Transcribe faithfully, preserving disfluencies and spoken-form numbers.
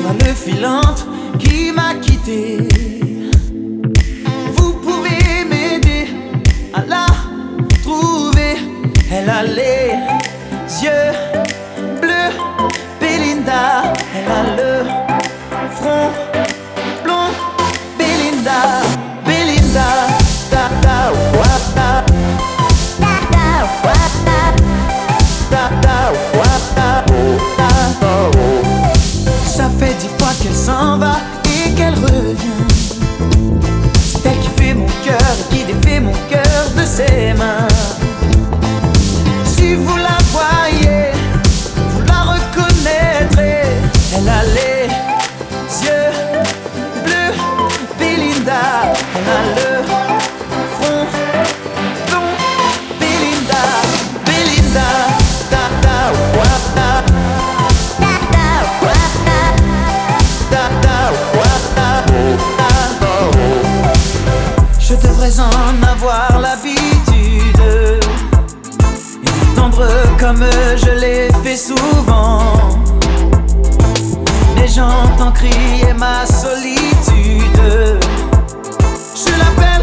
le filante qui m'a quitté. Vous pouvez m'aider à la trouver. Elle a les yeux bleus, Belinda. Elle a le front blond, Belinda. Belinda, da da wa da, da da wa da, da da wa da, oh, da, oh, oh. Ça fait dix fois qu'elle s'en va et qu'elle revient. C'est elle qui fait mon cœur et qui défait mon cœur de ses mains. Si vous la voyez, vous la reconnaîtrez. Elle a les yeux bleus, Belinda. Elle a le front blond, Belinda. Belinda, da da wa da, da da wa da, da da wa da, oh, da, oh, oh. Je devrais en avoir l'habitude, entendre comme je l'ai fait souvent. Mais j'entends crier ma solitude. Je l'appelle